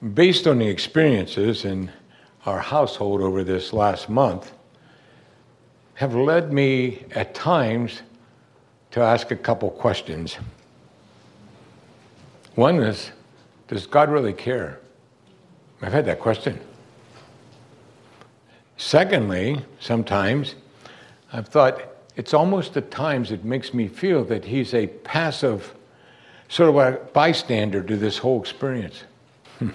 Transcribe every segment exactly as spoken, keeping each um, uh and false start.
Based on the experiences in our household over this last month, have led me at times to ask a couple questions. One is, does God really care? I've had that question. Secondly, sometimes I've thought it's almost at times it makes me feel that he's a passive, sort of a bystander to this whole experience. Hmm.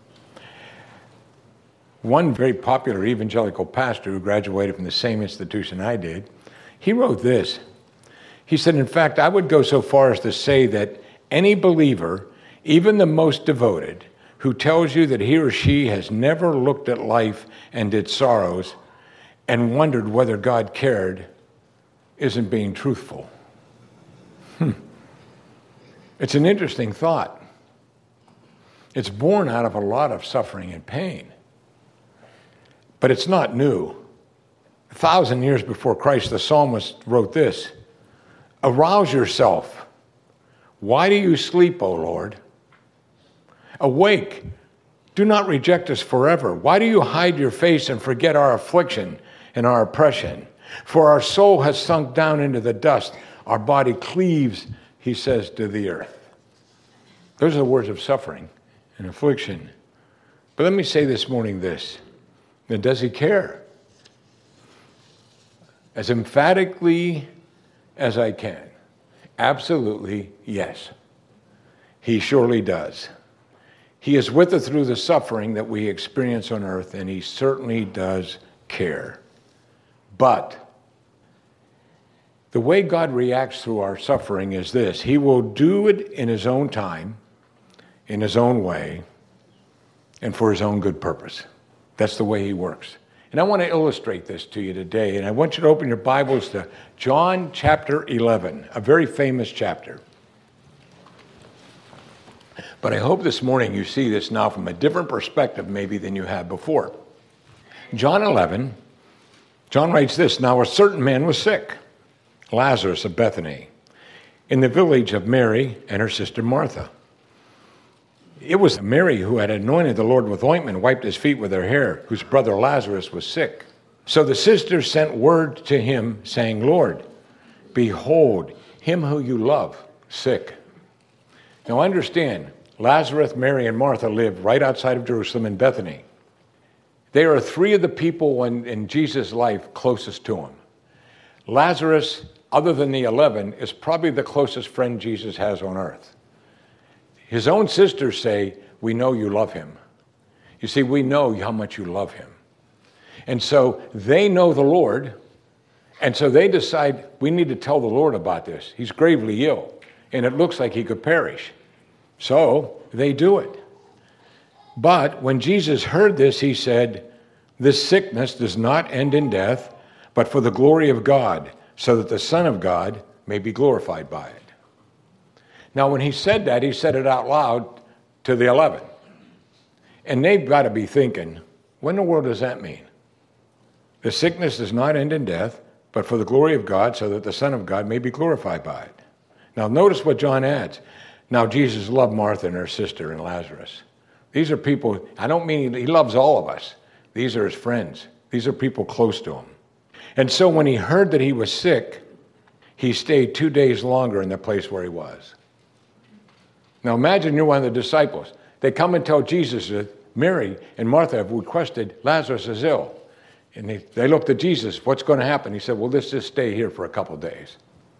One very popular evangelical pastor who graduated from the same institution I did, he wrote this. He said, in fact, I would go so far as to say that any believer, even the most devoted, who tells you that he or she has never looked at life and its sorrows and wondered whether God cared, isn't being truthful. Hmm. It's an interesting thought. It's born out of a lot of suffering and pain. But it's not new. A thousand years before Christ, the psalmist wrote this, "Arouse yourself. Why do you sleep, O Lord? Awake. Do not reject us forever. Why do you hide your face and forget our affliction and our oppression? For our soul has sunk down into the dust. Our body cleaves," he says, "to the earth." Those are the words of suffering and affliction. But let me say this morning this. Then does he care? As emphatically as I can, absolutely yes. He surely does. He is with us through the suffering that we experience on earth, and he certainly does care. But the way God reacts through our suffering is this. He will do it in his own time, in his own way, and for his own good purpose. That's the way he works. And I want to illustrate this to you today. And I want you to open your Bibles to John chapter eleven, a very famous chapter. But I hope this morning you see this now from a different perspective maybe than you had before. John eleven, John writes this, "Now a certain man was sick, Lazarus of Bethany, in the village of Mary and her sister Martha. It was Mary who had anointed the Lord with ointment and wiped his feet with her hair, whose brother Lazarus was sick. So the sisters sent word to him, saying, 'Lord, behold, him who you love, sick.'" Now understand, Lazarus, Mary, and Martha lived right outside of Jerusalem in Bethany. They are three of the people in, in Jesus' life closest to him. Lazarus, other than the eleven, is probably the closest friend Jesus has on earth. His own sisters say, "We know you love him." You see, we know how much you love him. And so they know the Lord, and so they decide, we need to tell the Lord about this. He's gravely ill, and it looks like he could perish. So they do it. But when Jesus heard this, he said, "This sickness does not end in death, but for the glory of God, so that the Son of God may be glorified by it." Now, when he said that, he said it out loud to the eleven. And they've got to be thinking, what in the world does that mean? The sickness does not end in death, but for the glory of God, so that the Son of God may be glorified by it. Now, notice what John adds. Now, Jesus loved Martha and her sister and Lazarus. These are people, I don't mean he loves all of us. These are his friends. These are people close to him. And so when he heard that he was sick, he stayed two days longer in the place where he was. Now imagine you're one of the disciples. They come and tell Jesus that Mary and Martha have requested Lazarus is ill. And they, they looked at Jesus, what's going to happen? He said, well, let's just stay here for a couple of days.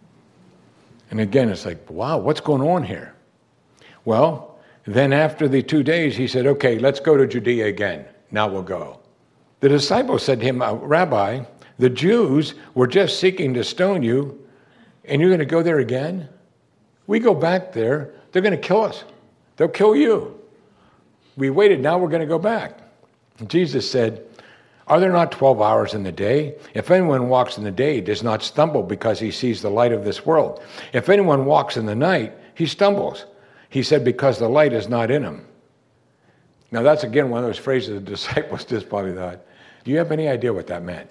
And again, it's like, wow, what's going on here? Well, then after the two days, he said, okay, let's go to Judea again. Now we'll go. The disciples said to him, Rabbi, the Jews were just seeking to stone you, and you're going to go there again? We go back there, they're going to kill us. They'll kill you. We waited, now we're going to go back. And Jesus said, are there not twelve hours in the day? If anyone walks in the day, he does not stumble because he sees the light of this world. If anyone walks in the night, he stumbles. He said, because the light is not in him. Now that's again one of those phrases the disciples just probably thought, do you have any idea what that meant?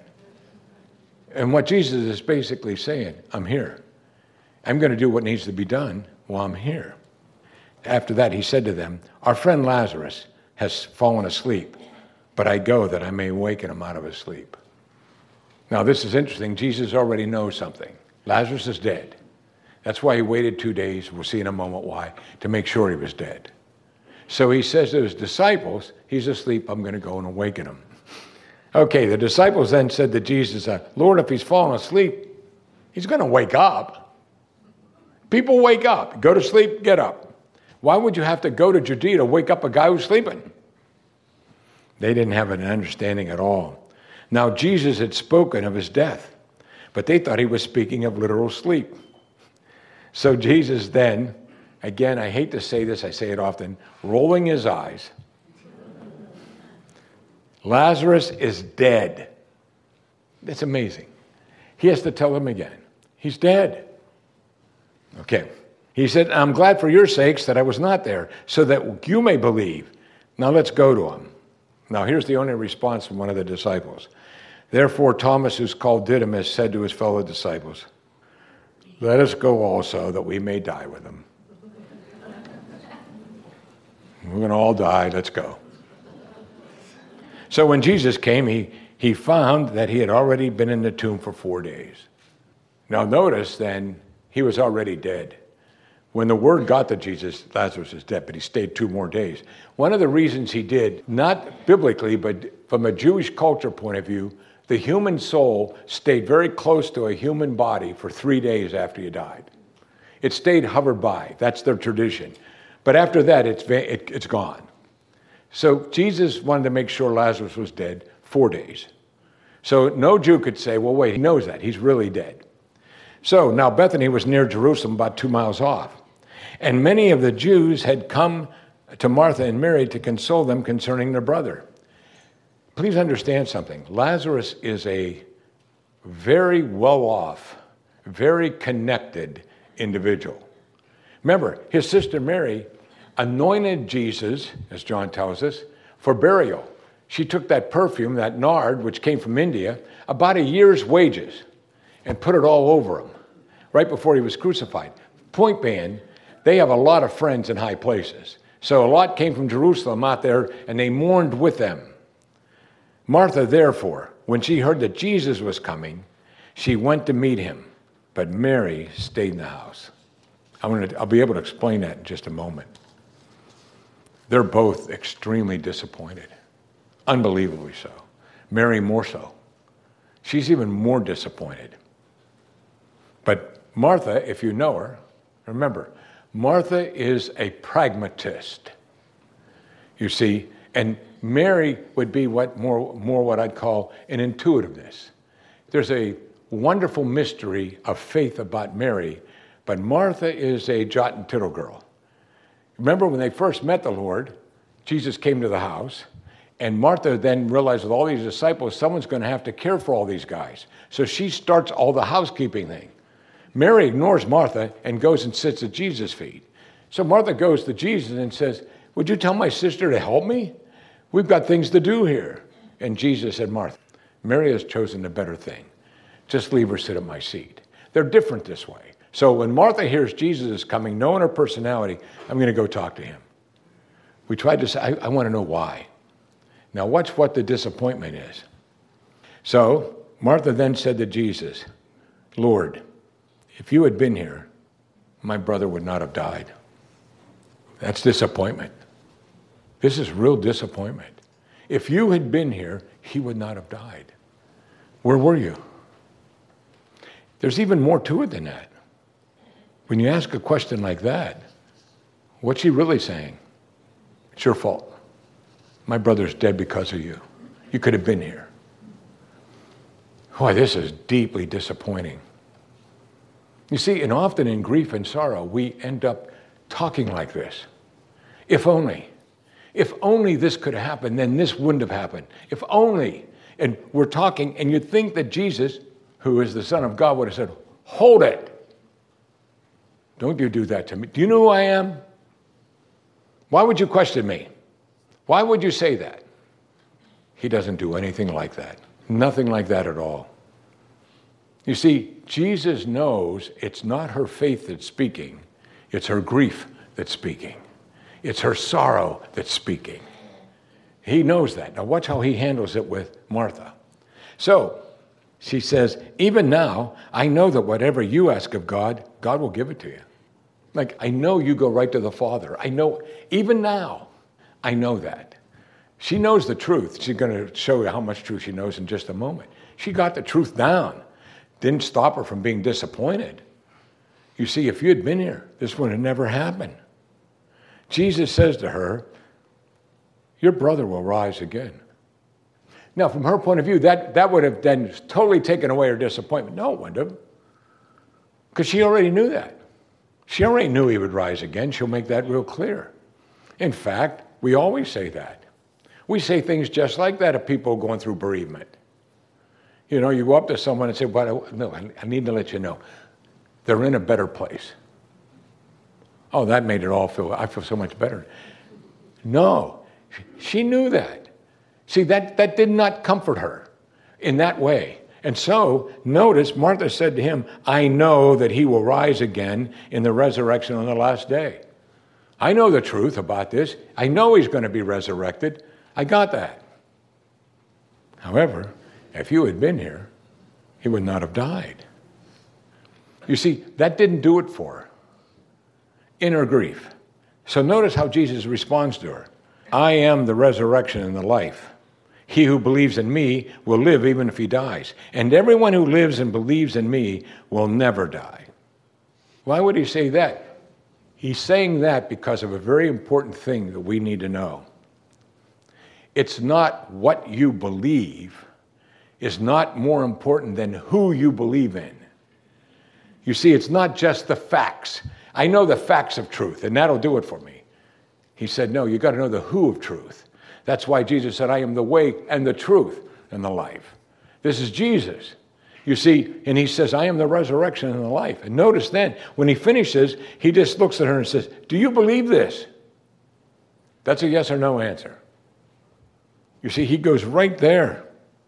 And what Jesus is basically saying, I'm here. I'm going to do what needs to be done while I'm here. After that, he said to them, our friend Lazarus has fallen asleep, but I go that I may awaken him out of his sleep. Now, this is interesting. Jesus already knows something. Lazarus is dead. That's why he waited two days. We'll see in a moment why, to make sure he was dead. So he says to his disciples, he's asleep, I'm going to go and awaken him. Okay, the disciples then said to Jesus, Lord, if he's fallen asleep, he's going to wake up. People wake up. Go to sleep, get up. Why would you have to go to Judea to wake up a guy who's sleeping? They didn't have an understanding at all. Now, Jesus had spoken of his death, but they thought he was speaking of literal sleep. So Jesus then, again, I hate to say this, I say it often, rolling his eyes. Lazarus is dead. That's amazing. He has to tell them again, he's dead. Okay. He said, I'm glad for your sakes that I was not there, so that you may believe. Now let's go to him. Now here's the only response from one of the disciples. Therefore Thomas, who's called Didymus, said to his fellow disciples, let us go also, that we may die with him. We're going to all die, let's go. So when Jesus came, he, he found that he had already been in the tomb for four days. Now notice then, he was already dead. When the word got to Jesus, Lazarus is dead, but he stayed two more days. One of the reasons he did, not biblically, but from a Jewish culture point of view, the human soul stayed very close to a human body for three days after you died. It stayed hovered by. That's their tradition. But after that, it's, it, it's gone. So Jesus wanted to make sure Lazarus was dead four days. So no Jew could say, well, wait, he knows that. He's really dead. So now Bethany was near Jerusalem, about two miles off. And many of the Jews had come to Martha and Mary to console them concerning their brother. Please understand something. Lazarus is a very well-off, very connected individual. Remember, his sister Mary anointed Jesus, as John tells us, for burial. She took that perfume, that nard, which came from India, about a year's wages, and put it all over him right before he was crucified. Point being, they have a lot of friends in high places. So a lot came from Jerusalem out there, and they mourned with them. Martha, therefore, when she heard that Jesus was coming, she went to meet him, but Mary stayed in the house. I'm gonna, I'll be able to explain that in just a moment. They're both extremely disappointed, unbelievably so. Mary more so. She's even more disappointed. But Martha, if you know her, remember, Martha is a pragmatist. You see, and Mary would be what more, more what I'd call an intuitiveness. There's a wonderful mystery of faith about Mary, but Martha is a jot and tittle girl. Remember when they first met the Lord, Jesus came to the house, and Martha then realized with all these disciples, someone's going to have to care for all these guys. So she starts all the housekeeping thing. Mary ignores Martha and goes and sits at Jesus' feet. So Martha goes to Jesus and says, would you tell my sister to help me? We've got things to do here. And Jesus said, Martha, Mary has chosen the better thing. Just leave her sit at my seat. They're different this way. So when Martha hears Jesus is coming, knowing her personality, I'm going to go talk to him. We tried to say, I, I want to know why. Now watch what the disappointment is. So Martha then said to Jesus, Lord, if you had been here, my brother would not have died. That's disappointment. This is real disappointment. If you had been here, he would not have died. Where were you? There's even more to it than that. When you ask a question like that, what's she really saying? It's your fault. My brother's dead because of you. You could have been here. Boy, this is deeply disappointing. You see, and often in grief and sorrow, we end up talking like this. If only. If only this could have happened, then this wouldn't have happened. If only. And we're talking, and you'd think that Jesus, who is the Son of God, would have said, hold it. Don't you do that to me. Do you know who I am? Why would you question me? Why would you say that? He doesn't do anything like that. Nothing like that at all. You see, Jesus knows it's not her faith that's speaking. It's her grief that's speaking. It's her sorrow that's speaking. He knows that. Now watch how he handles it with Martha. So she says, even now, I know that whatever you ask of God, God will give it to you. Like, I know you go right to the Father. I know, even now, I know that. She knows the truth. She's going to show you how much truth she knows in just a moment. She got the truth down. Didn't stop her from being disappointed. You see, if you had been here, this would have never happened. Jesus says to her, your brother will rise again. Now, from her point of view, that, that would have then totally taken away her disappointment. No, it wouldn't have. Because she already knew that. She already knew he would rise again. She'll make that real clear. In fact, we always say that. We say things just like that of people going through bereavement. You know, you go up to someone and say, well, no, I need to let you know. They're in a better place. Oh, that made it all feel, I feel so much better. No, she knew that. See, that, that did not comfort her in that way. And so, notice, Martha said to him, I know that he will rise again in the resurrection on the last day. I know the truth about this. I know he's going to be resurrected. I got that. However, if you had been here, he would not have died. You see, that didn't do it for her in her grief. So notice how Jesus responds to her. I am the resurrection and the life. He who believes in me will live even if he dies. And everyone who lives and believes in me will never die. Why would he say that? He's saying that because of a very important thing that we need to know. It's not what you believe is not more important than who you believe in. You see, it's not just the facts. I know the facts of truth, and that'll do it for me. He said, no, you got to know the who of truth. That's why Jesus said, I am the way and the truth and the life. This is Jesus. You see, and he says, I am the resurrection and the life. And notice then, when he finishes, he just looks at her and says, do you believe this? That's a yes or no answer. You see, he goes right there.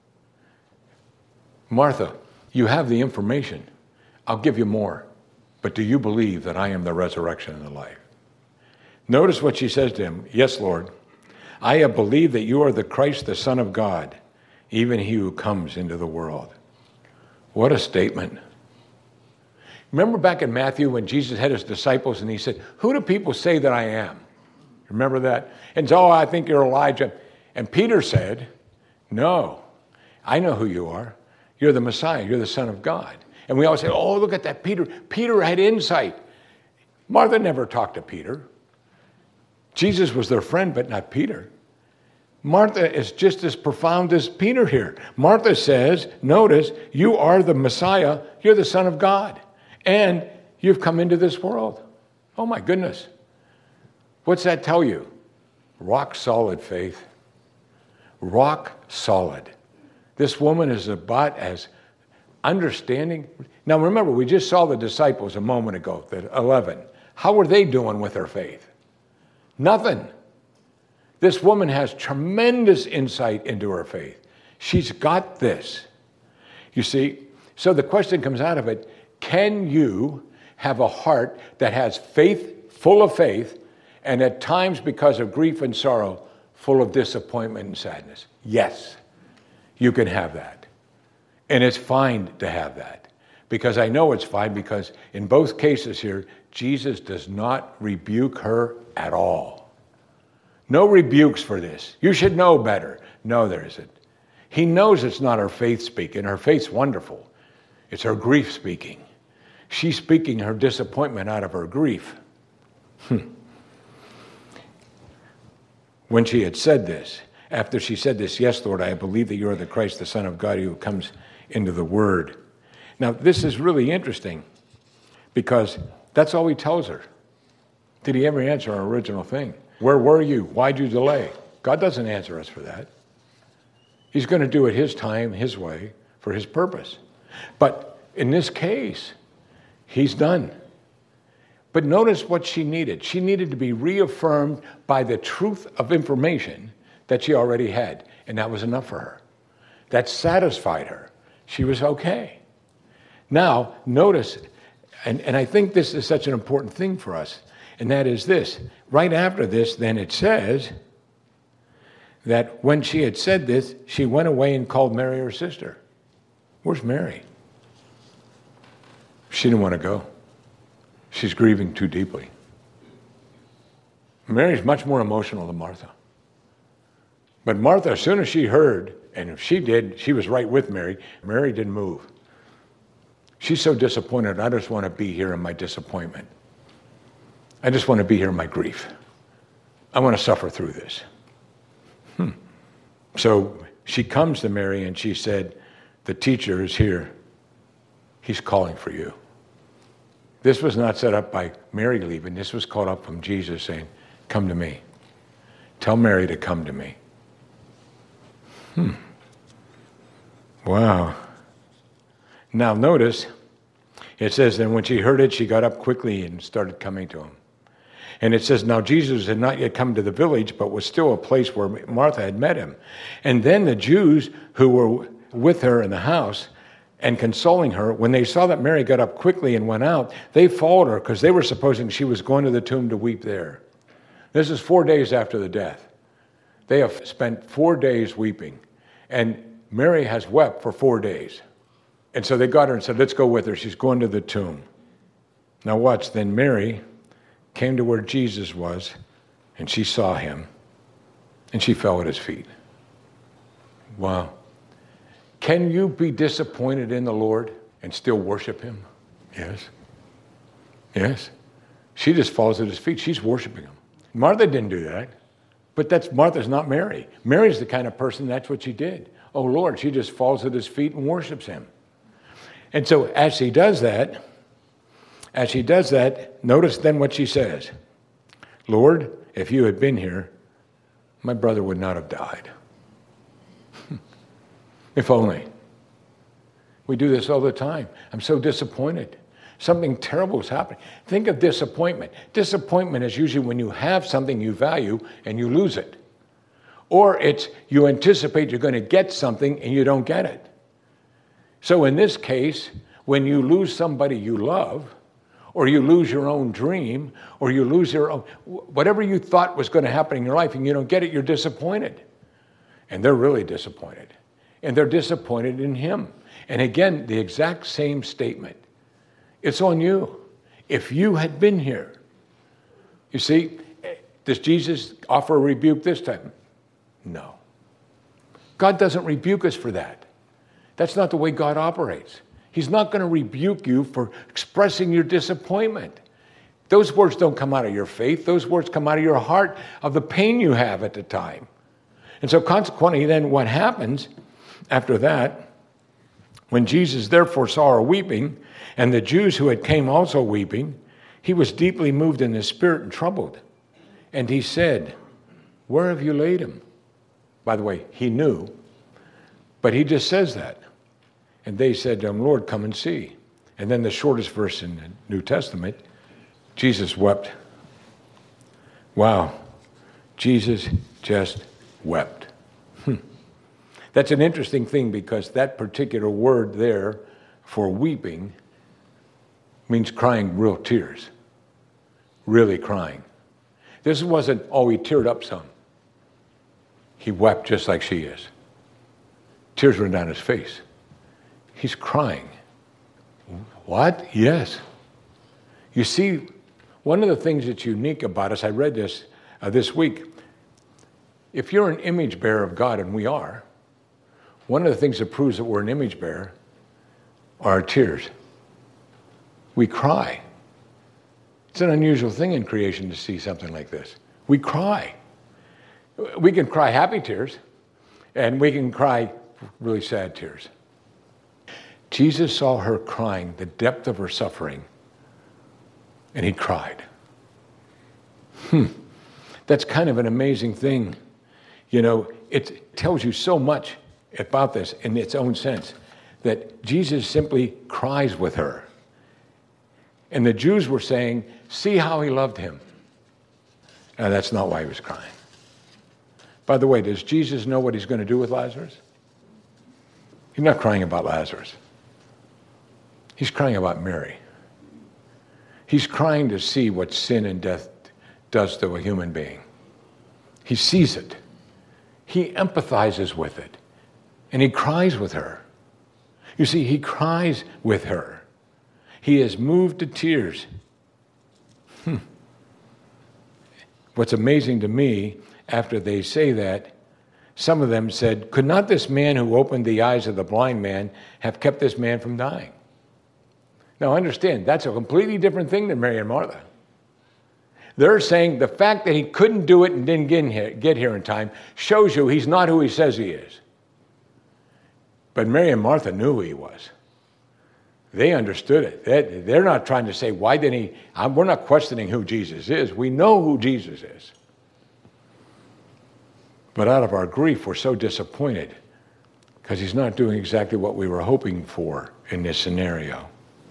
Martha, you have the information. I'll give you more. But do you believe that I am the resurrection and the life? Notice what she says to him. Yes, Lord. I have believed that you are the Christ, the Son of God, even he who comes into the world. What a statement. Remember back in Matthew when Jesus had his disciples and he said, who do people say that I am? Remember that? And so, oh, I think you're Elijah. And Peter said, no, I know who you are. You're the Messiah. You're the Son of God. And we always say, oh, look at that, Peter. Peter had insight. Martha never talked to Peter. Jesus was their friend, but not Peter. Martha is just as profound as Peter here. Martha says, notice, you are the Messiah. You're the Son of God. And you've come into this world. Oh, my goodness. What's that tell you? Rock solid faith. Rock solid. This woman is about as understanding. Now remember, we just saw the disciples a moment ago, the eleven. How were they doing with their faith? Nothing. This woman has tremendous insight into her faith. She's got this. You see, so the question comes out of it, can you have a heart that has faith, full of faith, and at times because of grief and sorrow, full of disappointment and sadness? Yes, you can have that. And it's fine to have that. Because I know it's fine because in both cases here, Jesus does not rebuke her at all. No rebukes for this. You should know better. No, there isn't. He knows it's not her faith speaking. Her faith's wonderful. It's her grief speaking. She's speaking her disappointment out of her grief. Hmm. When she had said this, after she said this, yes, Lord, I believe that you are the Christ, the Son of God, who comes into the Word. Now, this is really interesting because that's all he tells her. Did he ever answer our original thing? Where were you? Why'd you delay? God doesn't answer us for that. He's going to do it his time, his way, for his purpose. But in this case, he's done. But notice what she needed. She needed to be reaffirmed by the truth of information that she already had. And that was enough for her. That satisfied her. She was okay. Now, notice, and, and I think this is such an important thing for us, and that is this. Right after this, then it says, that when she had said this, she went away and called Mary, her sister. Where's Mary? She didn't want to go. She's grieving too deeply. Mary's much more emotional than Martha. But Martha, as soon as she heard, and if she did, she was right with Mary, Mary didn't move. She's so disappointed. I just want to be here in my disappointment. I just want to be here in my grief. I want to suffer through this. Hmm. So she comes to Mary and she said, the teacher is here. He's calling for you. This was not set up by Mary leaving. This was called up from Jesus saying, come to me. Tell Mary to come to me. Hmm. Wow. Now notice, it says, then when she heard it, she got up quickly and started coming to him. And it says, now Jesus had not yet come to the village, but was still a place where Martha had met him. And then the Jews who were with her in the house and consoling her, when they saw that Mary got up quickly and went out, they followed her because they were supposing she was going to the tomb to weep there. This is four days after the death. They have spent four days weeping. And Mary has wept for four days. And so they got her and said, let's go with her. She's going to the tomb. Now watch, then Mary came to where Jesus was, and she saw him, and she fell at his feet. Wow. Can you be disappointed in the Lord and still worship him? Yes. Yes. She just falls at his feet. She's worshiping him. Martha didn't do that. But that's Martha's not Mary. Mary's the kind of person, that's what she did. Oh, Lord, she just falls at his feet and worships him. And so as she does that, as she does that, notice then what she says. Lord, if you had been here, my brother would not have died. If only. We do this all the time. I'm so disappointed. Something terrible is happening. Think of disappointment. Disappointment is usually when you have something you value and you lose it. Or it's you anticipate you're going to get something and you don't get it. So in this case, when you lose somebody you love, or you lose your own dream, or you lose your own, whatever you thought was going to happen in your life and you don't get it, you're disappointed. And they're really disappointed. And they're disappointed in him. And again, the exact same statement. It's on you. If you had been here. You see, does Jesus offer a rebuke this time? No. God doesn't rebuke us for that. That's not the way God operates. He's not going to rebuke you for expressing your disappointment. Those words don't come out of your faith. Those words come out of your heart, of the pain you have at the time. And so consequently, then what happens after that, when Jesus therefore saw her weeping, and the Jews who had came also weeping, he was deeply moved in his spirit and troubled. And he said, where have you laid him? By the way, he knew, but he just says that. And they said to him, Lord, come and see. And then the shortest verse in the New Testament, Jesus wept. Wow. Jesus just wept. Hmm. That's an interesting thing because that particular word there for weeping means crying real tears. Really crying. This wasn't, oh, he teared up some. He wept just like she is. Tears ran down his face. He's crying. What? Yes. You see, one of the things that's unique about us, I read this uh, this week. If you're an image bearer of God, and we are, one of the things that proves that we're an image bearer are our tears. We cry. It's an unusual thing in creation to see something like this. We cry. We can cry happy tears, and we can cry really sad tears. Jesus saw her crying, the depth of her suffering, and he cried. Hmm. That's kind of an amazing thing. You know, it tells you so much about this in its own sense, that Jesus simply cries with her. And the Jews were saying, see how he loved him. And that's not why he was crying. By the way, does Jesus know what he's going to do with Lazarus? He's not crying about Lazarus. He's crying about Mary. He's crying to see what sin and death does to a human being. He sees it. He he empathizes with it. And he cries with her. You see, he cries with her. He is moved to tears. Hmm. What's amazing to me, after they say that, some of them said, could not this man who opened the eyes of the blind man have kept this man from dying? Now understand, that's a completely different thing than Mary and Martha. They're saying the fact that he couldn't do it and didn't get here, get here in time shows you he's not who he says he is. But Mary and Martha knew who he was. They understood it. They're not trying to say, why didn't he? We're not questioning who Jesus is. We know who Jesus is. But out of our grief, we're so disappointed because he's not doing exactly what we were hoping for in this scenario.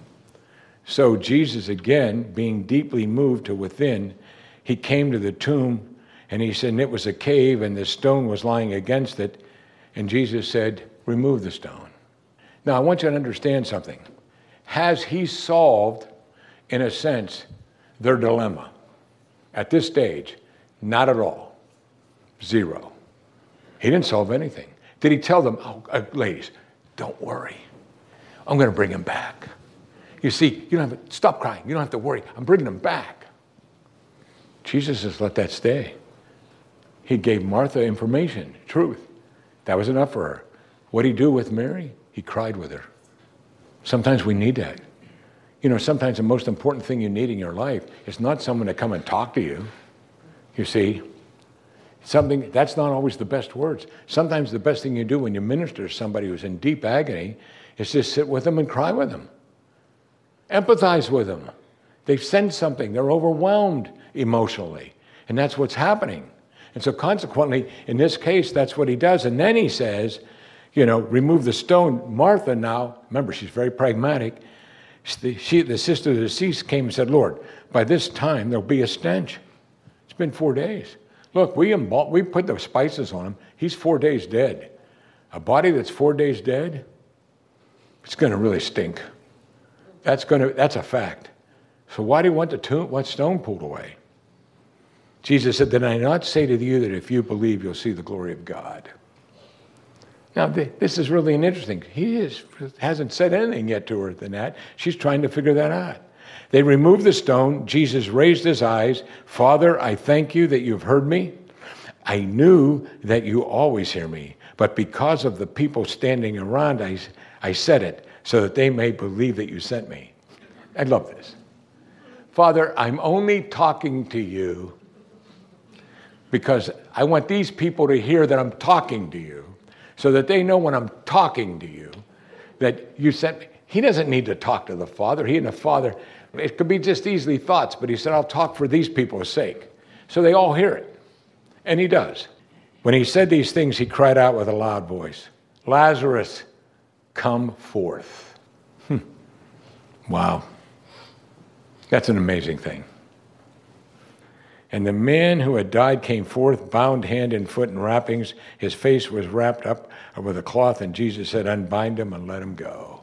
So Jesus, again, being deeply moved to within, he came to the tomb and he said, and it was a cave and the stone was lying against it. And Jesus said, remove the stone. Now, I want you to understand something. Has he solved, in a sense, their dilemma? At this stage, not at all. Zero. He didn't solve anything. Did he tell them, oh, uh, ladies, don't worry. I'm going to bring him back. You see, you don't have to stop crying. You don't have to worry. I'm bringing him back. Jesus just let that stay. He gave Martha information, truth. That was enough for her. What did he do with Mary? He cried with her. Sometimes we need that. You know, sometimes the most important thing you need in your life is not someone to come and talk to you. You see, something that's not always the best words. Sometimes the best thing you do when you minister to somebody who's in deep agony is just sit with them and cry with them. Empathize with them. They've sensed something. They're overwhelmed emotionally. And that's what's happening. And so consequently, in this case, that's what he does. And then he says, you know, remove the stone. Martha now, remember, she's very pragmatic. She, she, the sister of the deceased came and said, Lord, by this time there'll be a stench. It's been four days. Look, we, embal- we put the spices on him. He's four days dead. A body that's four days dead, it's going to really stink. That's going to, that's a fact. So why do you want the tomb, what stone pulled away? Jesus said, did I not say to you that if you believe, you'll see the glory of God? Now, this is really an interesting. He is, hasn't said anything yet to her than that. She's trying to figure that out. They removed the stone. Jesus raised his eyes. Father, I thank you that you've heard me. I knew that you always hear me. But because of the people standing around, I, I said it so that they may believe that you sent me. I love this. Father, I'm only talking to you because I want these people to hear that I'm talking to you. So that they know when I'm talking to you that you sent me. He doesn't need to talk to the Father. He and the Father, it could be just easily thoughts, but he said, I'll talk for these people's sake. So they all hear it. And he does. When he said these things, he cried out with a loud voice, Lazarus, come forth. Hmm. Wow. That's an amazing thing. And the man who had died came forth, bound hand and foot in wrappings. His face was wrapped up with a cloth, and Jesus said, unbind him and let him go.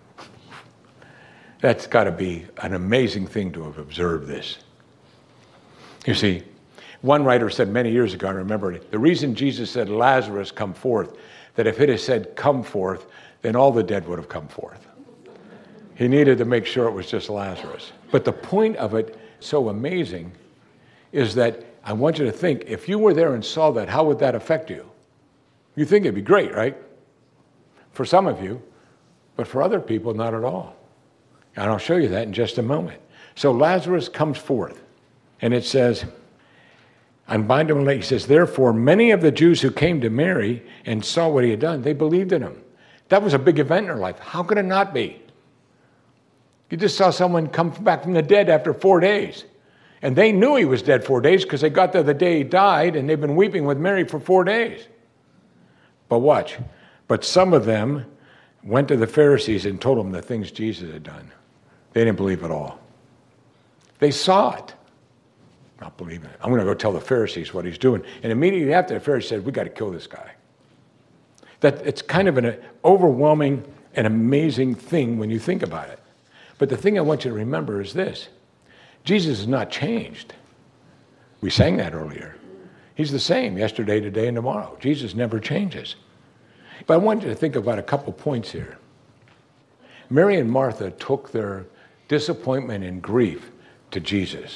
That's got to be an amazing thing to have observed this. You see, one writer said many years ago, I remember it, the reason Jesus said, Lazarus, come forth, that if it had said, come forth, then all the dead would have come forth. He needed to make sure it was just Lazarus. But the point of it, so amazing, is that I want you to think, if you were there and saw that, how would that affect you? You think it'd be great, right? For some of you, but for other people, not at all. And I'll show you that in just a moment. So Lazarus comes forth, and it says, unbind him and let, he says, therefore, many of the Jews who came to Mary and saw what he had done, they believed in him. That was a big event in her life. How could it not be? You just saw someone come back from the dead after four days. And they knew he was dead four days because they got there the day he died, and they've been weeping with Mary for four days. But watch. But some of them went to the Pharisees and told them the things Jesus had done. They didn't believe at all. They saw it. Not believing it. I'm going to go tell the Pharisees what he's doing. And immediately after, the Pharisees said, we got to kill this guy. That it's kind of an overwhelming and amazing thing when you think about it. But the thing I want you to remember is this. Jesus is not changed. We sang that earlier. He's the same yesterday, today, and tomorrow. Jesus never changes. But I want you to think about a couple points here. Mary and Martha took their disappointment and grief to Jesus.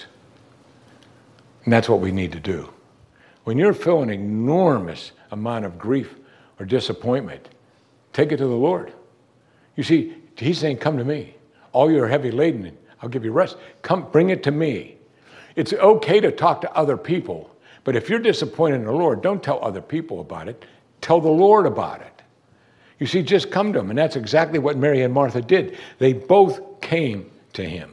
And that's what we need to do. When you're feeling an enormous amount of grief or disappointment, take it to the Lord. You see, he's saying, come to me. All you are heavy laden, I'll give you rest. Come, bring it to me. It's okay to talk to other people, but if you're disappointed in the Lord, don't tell other people about it. Tell the Lord about it. You see, just come to him, and that's exactly what Mary and Martha did. They both came to him.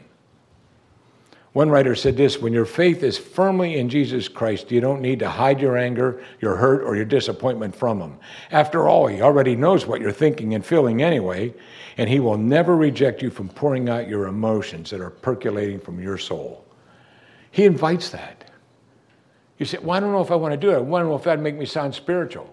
One writer said this, when your faith is firmly in Jesus Christ, you don't need to hide your anger, your hurt, or your disappointment from him. After all, he already knows what you're thinking and feeling anyway, and he will never reject you from pouring out your emotions that are percolating from your soul. He invites that. You say, well, I don't know if I want to do it. I don't know if that'd make me sound spiritual.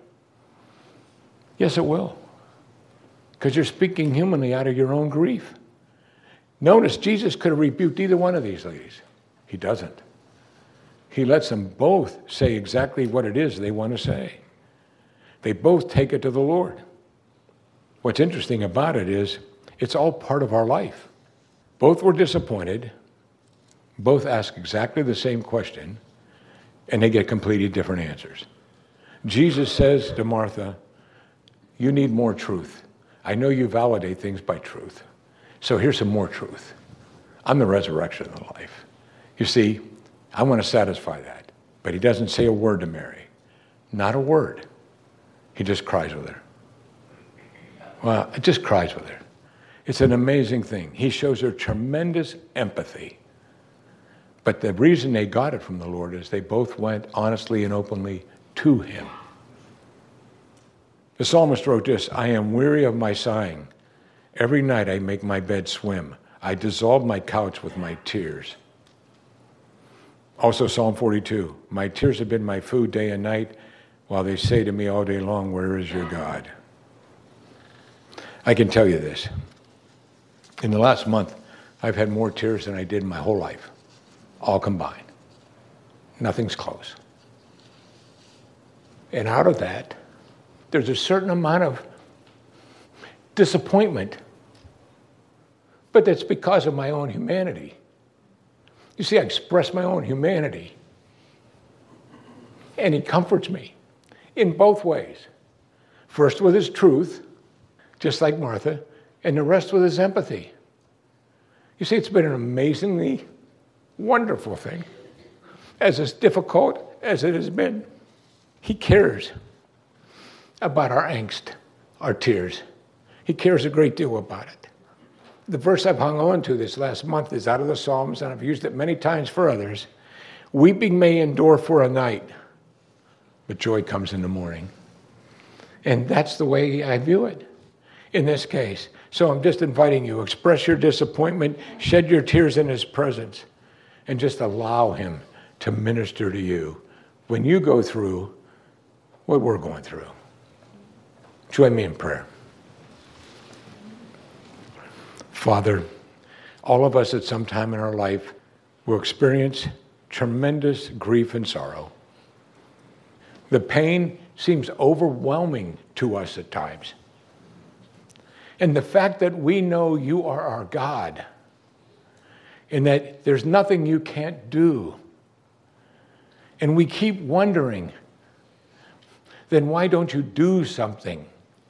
Yes, it will. Because you're speaking humanly out of your own grief. Notice, Jesus could have rebuked either one of these ladies. He doesn't. He lets them both say exactly what it is they want to say. They both take it to the Lord. What's interesting about it is, it's all part of our life. Both were disappointed. Both ask exactly the same question, and they get completely different answers. Jesus says to Martha, you need more truth. I know you validate things by truth. So here's some more truth. I'm the resurrection of the life. You see, I want to satisfy that. But he doesn't say a word to Mary. Not a word. He just cries with her. Well, it just cries with her. It's an amazing thing. He shows her tremendous empathy. But the reason they got it from the Lord is they both went honestly and openly to him. The psalmist wrote this, I am weary of my sighing. Every night I make my bed swim. I dissolve my couch with my tears. Also Psalm forty-two, my tears have been my food day and night, while they say to me all day long, where is your God? I can tell you this. In the last month, I've had more tears than I did in my whole life, all combined. Nothing's close. And out of that, there's a certain amount of disappointment, but that's because of my own humanity. You see, I express my own humanity, and he comforts me in both ways. First with his truth, just like Martha, and the rest with his empathy. You see, it's been an amazingly wonderful thing, as as difficult as it has been. He cares about our angst, our tears. He cares a great deal about it. The verse I've hung on to this last month is out of the Psalms, and I've used it many times for others. Weeping may endure for a night, but joy comes in the morning. And that's the way I view it in this case. So I'm just inviting you, express your disappointment, shed your tears in his presence, and just allow him to minister to you when you go through what we're going through. Join me in prayer. Father, all of us at some time in our life will experience tremendous grief and sorrow. The pain seems overwhelming to us at times. And the fact that we know you are our God and that there's nothing you can't do, and we keep wondering, then why don't you do something?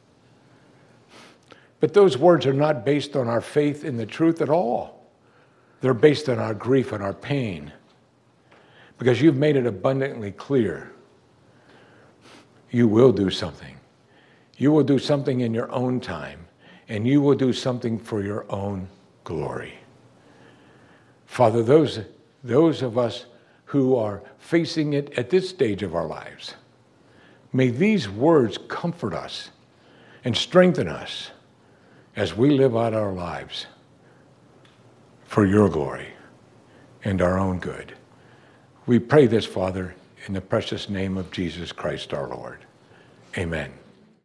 But those words are not based on our faith in the truth at all. They're based on our grief and our pain, because you've made it abundantly clear. You will do something. You will do something in your own time, and you will do something for your own glory. Father, those, those of us who are facing it at this stage of our lives, may these words comfort us and strengthen us as we live out our lives for your glory and our own good. We pray this, Father, in the precious name of Jesus Christ our Lord. Amen.